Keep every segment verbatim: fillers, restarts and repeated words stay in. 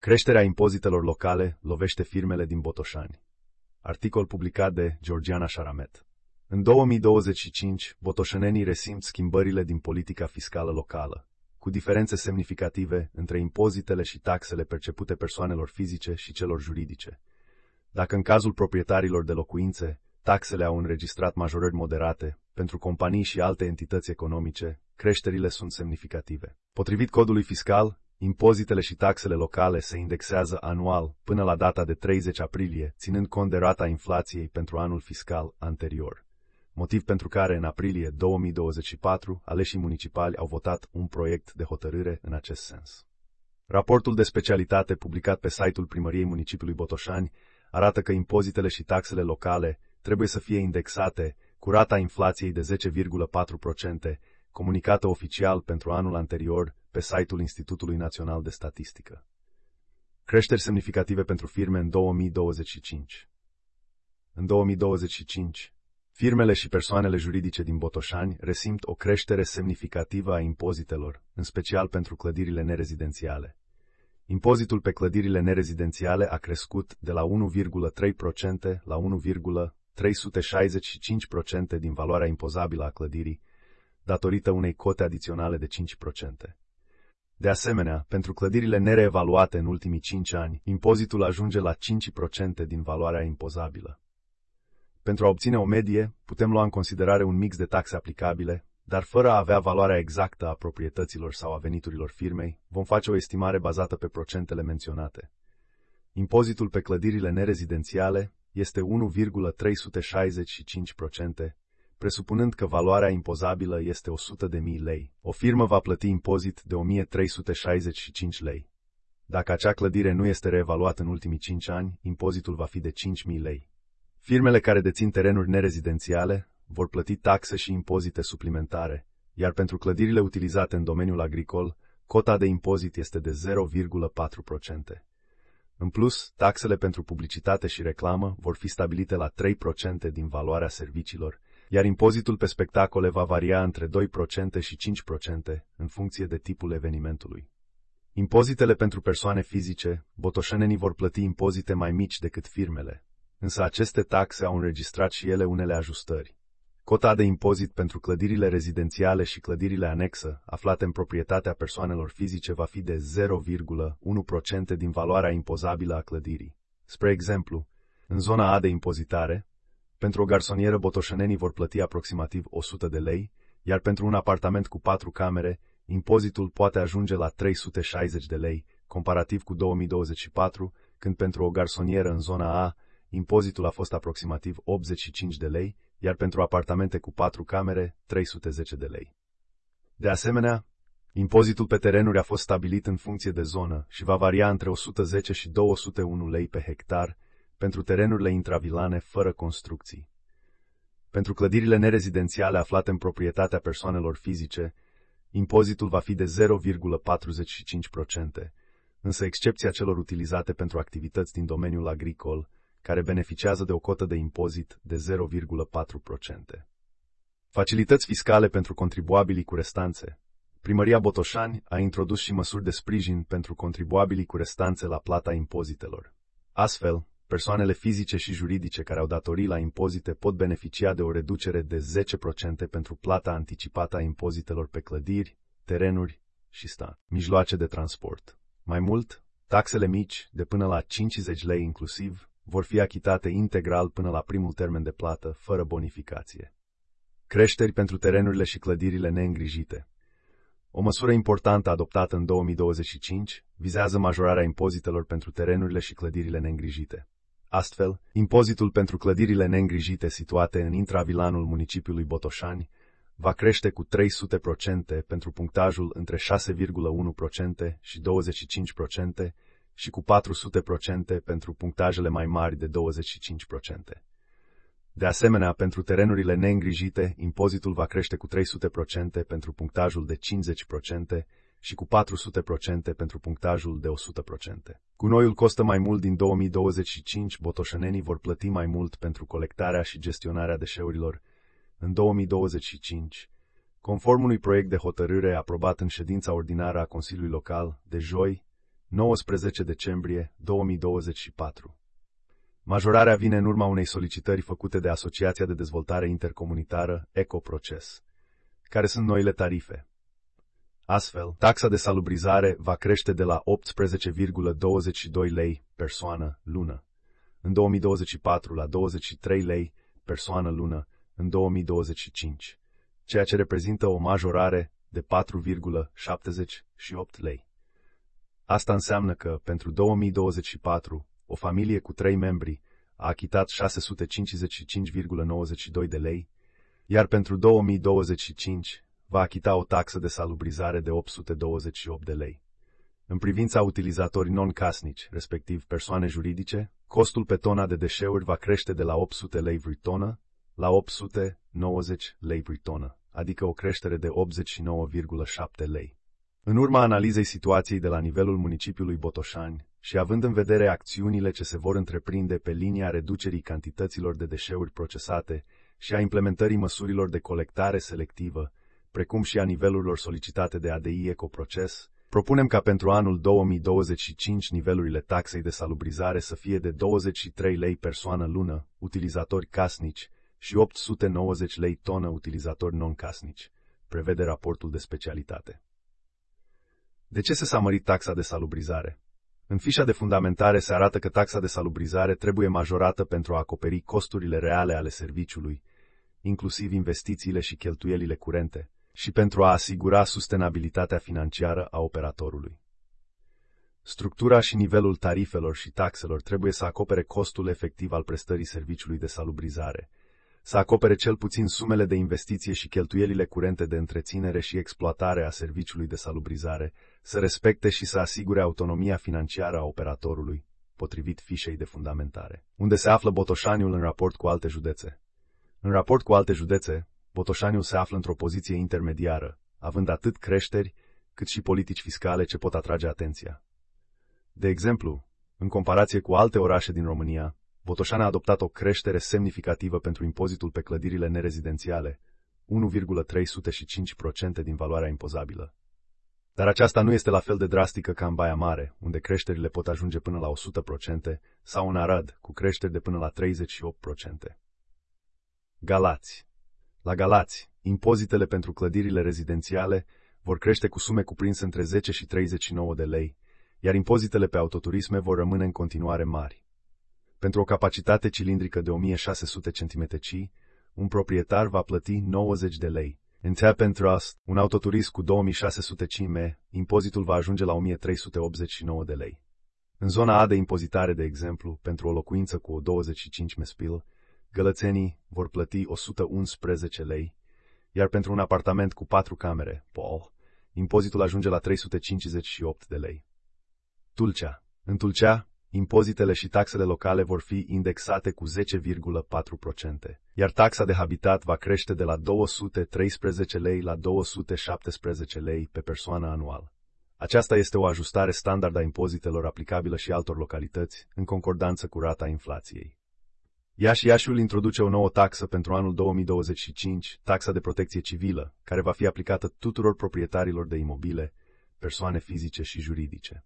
Creșterea impozitelor locale lovește firmele din Botoșani. Articol publicat de Georgiana Șaramet. În două mii douăzeci și cinci, botoșenenii resimt schimbările din politica fiscală locală, cu diferențe semnificative între impozitele și taxele percepute persoanelor fizice și celor juridice. Dacă în cazul proprietarilor de locuințe, taxele au înregistrat majorări moderate, pentru companii și alte entități economice, creșterile sunt semnificative. Potrivit codului fiscal, impozitele și taxele locale se indexează anual până la data de treizeci aprilie, ținând cont de rata inflației pentru anul fiscal anterior. Motiv pentru care în aprilie două mii douăzeci și patru, aleșii municipali au votat un proiect de hotărâre în acest sens. Raportul de specialitate publicat pe site-ul Primăriei Municipiului Botoșani arată că impozitele și taxele locale trebuie să fie indexate cu rata inflației de zece virgulă patru la sută, comunicată oficial pentru anul anterior pe site-ul Institutului Național de Statistică. Creșteri semnificative pentru firme în două mii douăzeci și cinci. În două mii douăzeci și cinci, firmele și persoanele juridice din Botoșani resimt o creștere semnificativă a impozitelor, în special pentru clădirile nerezidențiale. Impozitul pe clădirile nerezidențiale a crescut de la unu virgulă trei la sută la unu virgulă trei sute șaizeci și cinci la sută din valoarea impozabilă a clădirii, datorită unei cote adiționale de cinci la sută. De asemenea, pentru clădirile nereevaluate în ultimii cinci ani, impozitul ajunge la cinci la sută din valoarea impozabilă. Pentru a obține o medie, putem lua în considerare un mix de taxe aplicabile, dar fără a avea valoarea exactă a proprietăților sau a veniturilor firmei, vom face o estimare bazată pe procentele menționate. Impozitul pe clădirile nerezidențiale este unu virgulă trei sute șaizeci și cinci la sută, presupunând că valoarea impozabilă este o sută de mii lei. O firmă va plăti impozit de o mie trei sute șaizeci și cinci lei. Dacă acea clădire nu este reevaluată în ultimii cinci ani, impozitul va fi de cinci mii lei. Firmele care dețin terenuri nerezidențiale vor plăti taxe și impozite suplimentare, iar pentru clădirile utilizate în domeniul agricol, cota de impozit este de zero virgulă patru la sută. În plus, taxele pentru publicitate și reclamă vor fi stabilite la trei la sută din valoarea serviciilor, iar impozitul pe spectacole va varia între doi la sută și cinci la sută, în funcție de tipul evenimentului. Impozitele pentru persoane fizice, botoșenenii vor plăti impozite mai mici decât firmele, însă aceste taxe au înregistrat și ele unele ajustări. Cota de impozit pentru clădirile rezidențiale și clădirile anexă, aflate în proprietatea persoanelor fizice, va fi de zero virgulă unu la sută din valoarea impozabilă a clădirii. Spre exemplu, în zona A de impozitare, pentru o garsonieră botoșenenii vor plăti aproximativ o sută de lei, iar pentru un apartament cu patru camere, impozitul poate ajunge la trei sute șaizeci de lei, comparativ cu două mii douăzeci și patru, când pentru o garsonieră în zona A, impozitul a fost aproximativ optzeci și cinci de lei, iar pentru apartamente cu patru camere, trei sute zece de lei. De asemenea, impozitul pe terenuri a fost stabilit în funcție de zonă și va varia între o sută zece și două sute unu lei pe hectar pentru terenurile intravilane fără construcții. Pentru clădirile nerezidențiale aflate în proprietatea persoanelor fizice, impozitul va fi de zero virgulă patruzeci și cinci la sută, însă excepția celor utilizate pentru activități din domeniul agricol, care beneficiază de o cotă de impozit de zero virgulă patru la sută. Facilități fiscale pentru contribuabilii cu restanțe. Primăria Botoșani a introdus și măsuri de sprijin pentru contribuabilii cu restanțe la plata impozitelor. Astfel, persoanele fizice și juridice care au datorii la impozite pot beneficia de o reducere de zece la sută pentru plata anticipată a impozitelor pe clădiri, terenuri și sta, mijloace de transport. Mai mult, taxele mici, de până la cincizeci lei inclusiv, vor fi achitate integral până la primul termen de plată, fără bonificație. Creșteri pentru terenurile și clădirile neîngrijite. O măsură importantă adoptată în două mii douăzeci și cinci vizează majorarea impozitelor pentru terenurile și clădirile neîngrijite. Astfel, impozitul pentru clădirile neîngrijite situate în intravilanul municipiului Botoșani va crește cu trei sute la sută pentru punctajul între șase virgulă unu la sută și douăzeci și cinci la sută și cu patru sute la sută pentru punctajele mai mari de douăzeci și cinci la sută. De asemenea, pentru terenurile neîngrijite, impozitul va crește cu trei sute la sută pentru punctajul de cincizeci la sută și cu patru sute la sută pentru punctajul de o sută la sută. Gunoiul costă mai mult din două mii douăzeci și cinci, botoșenenii vor plăti mai mult pentru colectarea și gestionarea deșeurilor în două mii douăzeci și cinci, conform unui proiect de hotărâre aprobat în ședința ordinară a Consiliului Local de joi, nouăsprezece decembrie două mii douăzeci și patru. Majorarea vine în urma unei solicitări făcute de Asociația de Dezvoltare Intercomunitară Ecoproces, care sunt noile tarife. Astfel, taxa de salubrizare va crește de la optsprezece virgulă douăzeci și doi lei persoană lună în două mii douăzeci și patru la douăzeci și trei lei persoană lună în două mii douăzeci și cinci, ceea ce reprezintă o majorare de patru virgulă șaptezeci și opt lei. Asta înseamnă că, pentru două mii douăzeci și patru, o familie cu trei membri a achitat șase sute cincizeci și cinci virgulă nouăzeci și doi de lei, iar pentru două mii douăzeci și cinci va achita o taxă de salubrizare de opt sute douăzeci și opt de lei. În privința utilizatorii non-casnici, respectiv persoane juridice, costul pe tona de deșeuri va crește de la opt sute lei vreo tonă la opt sute nouăzeci lei vreo tonă, adică o creștere de optzeci și nouă virgulă șapte lei. În urma analizei situației de la nivelul municipiului Botoșani și având în vedere acțiunile ce se vor întreprinde pe linia reducerii cantităților de deșeuri procesate și a implementării măsurilor de colectare selectivă, precum și a nivelurilor solicitate de A D I Ecoproces, propunem ca pentru anul două mii douăzeci și cinci nivelurile taxei de salubrizare să fie de douăzeci și trei lei persoană lună, utilizatori casnici, și opt sute nouăzeci lei tonă, utilizatori non-casnici, prevede raportul de specialitate. De ce s-a mărit taxa de salubrizare? În fișa de fundamentare se arată că taxa de salubrizare trebuie majorată pentru a acoperi costurile reale ale serviciului, inclusiv investițiile și cheltuielile curente, și pentru a asigura sustenabilitatea financiară a operatorului. Structura și nivelul tarifelor și taxelor trebuie să acopere costul efectiv al prestării serviciului de salubrizare, să acopere cel puțin sumele de investiție și cheltuielile curente de întreținere și exploatare a serviciului de salubrizare, să respecte și să asigure autonomia financiară a operatorului, potrivit fișei de fundamentare. Unde se află Botoșaniul în raport cu alte județe? În raport cu alte județe, Botoșaniul se află într-o poziție intermediară, având atât creșteri, cât și politici fiscale ce pot atrage atenția. De exemplu, în comparație cu alte orașe din România, Botoșani a adoptat o creștere semnificativă pentru impozitul pe clădirile nerezidențiale, unu virgulă trei sute cinci la sută din valoarea impozabilă. Dar aceasta nu este la fel de drastică ca în Baia Mare, unde creșterile pot ajunge până la o sută la sută, sau în Arad, cu creșteri de până la treizeci și opt la sută. Galați. La Galați, impozitele pentru clădirile rezidențiale vor crește cu sume cuprinse între zece și treizeci și nouă de lei, iar impozitele pe autoturisme vor rămâne în continuare mari. Pentru o capacitate cilindrică de o mie șase sute centimetri, un proprietar va plăti nouăzeci de lei. În Tap and Trust, un autoturism cu două mii șase sute centimetri, impozitul va ajunge la o mie trei sute optzeci și nouă de lei. În zona A de impozitare, de exemplu, pentru o locuință cu o douăzeci și cinci mespil, gălățenii vor plăti o sută unsprezece lei, iar pentru un apartament cu patru camere, Paul, impozitul ajunge la trei sute cincizeci și opt de lei. Tulcea. În Tulcea, impozitele și taxele locale vor fi indexate cu zece virgulă patru la sută, iar taxa de habitat va crește de la două sute treisprezece lei la două sute șaptesprezece lei pe persoană anual. Aceasta este o ajustare standard a impozitelor aplicabilă și altor localități, în concordanță cu rata inflației. Iași Iașiul introduce o nouă taxă pentru anul două mii douăzeci și cinci, taxa de protecție civilă, care va fi aplicată tuturor proprietarilor de imobile, persoane fizice și juridice.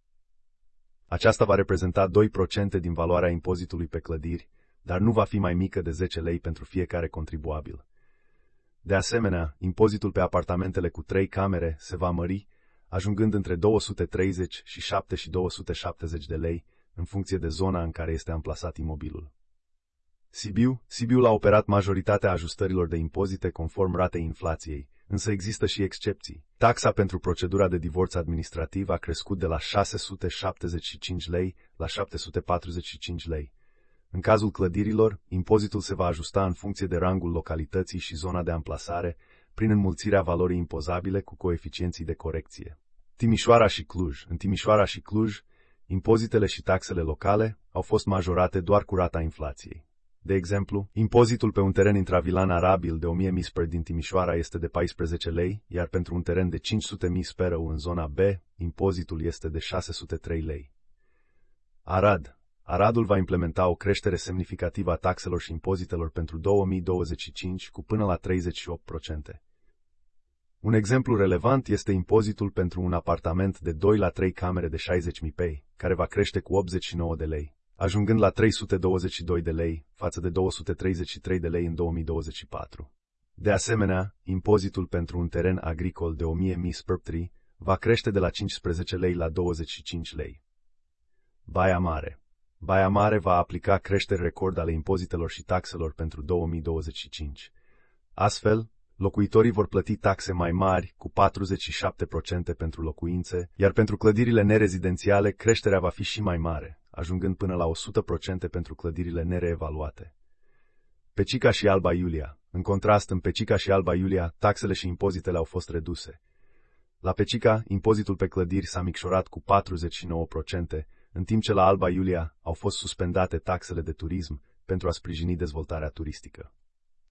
Aceasta va reprezenta doi la sută din valoarea impozitului pe clădiri, dar nu va fi mai mică de zece lei pentru fiecare contribuabil. De asemenea, impozitul pe apartamentele cu trei camere se va mări, ajungând între două sute treizeci și șapte și două sute șaptezeci de lei, în funcție de zona în care este amplasat imobilul. Sibiu, Sibiul a operat majoritatea ajustărilor de impozite conform ratei inflației, însă există și excepții. Taxa pentru procedura de divorț administrativ a crescut de la șase sute șaptezeci și cinci lei la șapte sute patruzeci și cinci lei. În cazul clădirilor, impozitul se va ajusta în funcție de rangul localității și zona de amplasare, prin înmulțirea valorii impozabile cu coeficienții de corecție. Timișoara și Cluj. În Timișoara și Cluj, impozitele și taxele locale au fost majorate doar cu rata inflației. De exemplu, impozitul pe un teren intravilan arabil de o mie misper din Timișoara este de paisprezece lei, iar pentru un teren de cinci sute misperău în zona B, impozitul este de șase sute trei lei. Arad. Aradul va implementa o creștere semnificativă a taxelor și impozitelor pentru două mii douăzeci și cinci cu până la treizeci și opt la sută. Un exemplu relevant este impozitul pentru un apartament de doi la trei camere de șaizeci mii pei, care va crește cu optzeci și nouă de lei, ajungând la trei sute douăzeci și doi de lei, față de două sute treizeci și trei de lei în două mii douăzeci și patru. De asemenea, impozitul pentru un teren agricol de o mie mii square metri va crește de la cincisprezece lei la douăzeci și cinci lei. Baia Mare. Baia Mare va aplica creșteri record ale impozitelor și taxelor pentru două mii douăzeci și cinci. Astfel, locuitorii vor plăti taxe mai mari, cu patruzeci și șapte la sută pentru locuințe, iar pentru clădirile nerezidențiale creșterea va fi și mai mare, ajungând până la o sută la sută pentru clădirile nereevaluate. Pecica și Alba Iulia. În contrast, în Pecica și Alba Iulia, taxele și impozitele au fost reduse. La Pecica, impozitul pe clădiri s-a micșorat cu patruzeci și nouă la sută, în timp ce la Alba Iulia au fost suspendate taxele de turism pentru a sprijini dezvoltarea turistică.